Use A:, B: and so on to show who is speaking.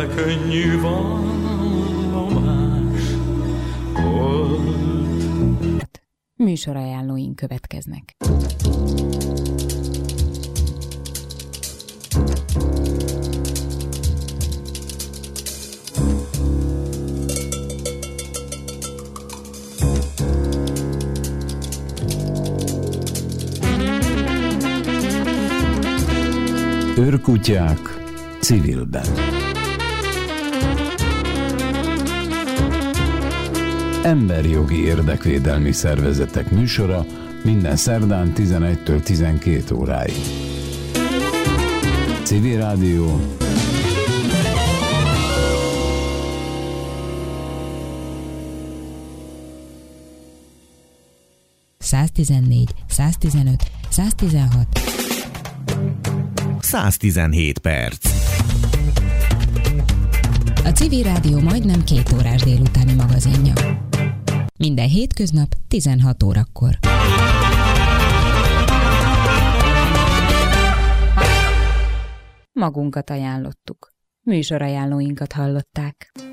A: de könnyű vallomás volt.
B: Műsorajánlóink következnek.
C: Őrkutyák civilben. Emberjogi érdekvédelmi szervezetek műsora minden szerdán 11-től 12 óráig. Civil Rádió.
D: ...114, 115, 116...
E: 117 perc.
D: A Civil Rádió majdnem 2 órás délutáni magazinja. Minden hétköznap 16 órakor.
B: Magunkat ajánlottuk. Műsorajánlóinkat hallották.